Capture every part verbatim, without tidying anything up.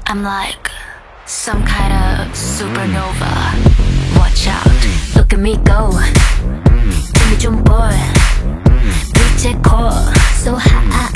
I'm like some kind of supernova. Watch out, look at me go. 힘이 좀 boy. 빛의 core, so high.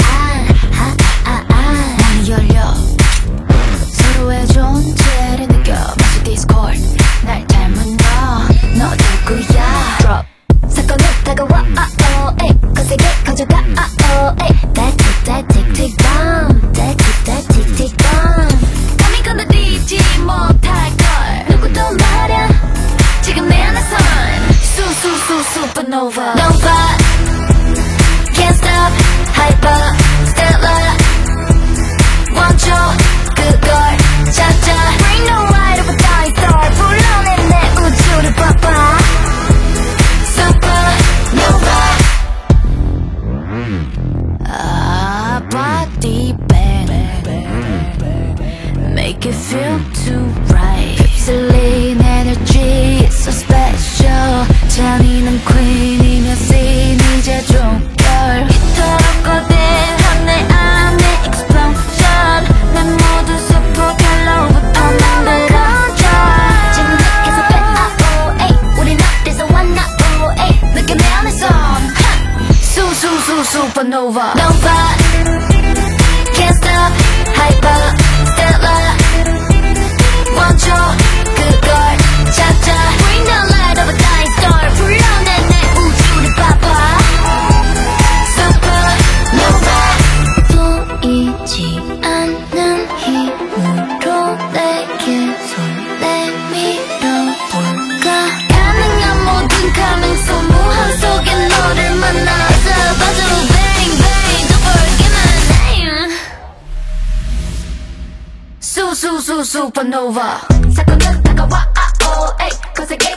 문이 열려. 서로의 존재를 느껴. 마치 Discord. 날 닮은 너, 너 누구야? Drop. 사건은 다가와. Oh, oh, 거세게 커져가. Oh, oh, that tick, that tick, tick bomb. That tick, that tick, tick bomb. 감히 건드리지 못할 걸. 누구도 말야. 지금 내 안에선 수수수 supernova. Nova. Can't stop. Hyper. Stellar. 멈춰. 그걸 찾아. Bring the light of a dying star. 불러내 내 우주를 봐봐. Supernova. Ah, body bang. Make it feel too right. 휩쓸린 energy, it's so special. 잔인한 queen이며 scene 이제 종결. 이토록 거대한 내 안의 explosion. 내 모든 세포 결로부터 만들어져. 지금 느껴서 배 oh, 우린 어디서 왔나 oh, 느껴 내 안에선 수수수 supernova. Nova. Can't stop. Hyper. Stellar. 멈춰. 그걸 찾아. Bring the light of a dying star. 불러내 내 우주를 봐봐. Supernova. 보이지 않는 힘으로 내게 손 내밀어볼까. 가능한 모든 가능성 무한 속에 너를 만나서 봐줘. Bang bang don't forget my name. 수수수 supernova. 사건은 다가와. Oh, ay, 거세게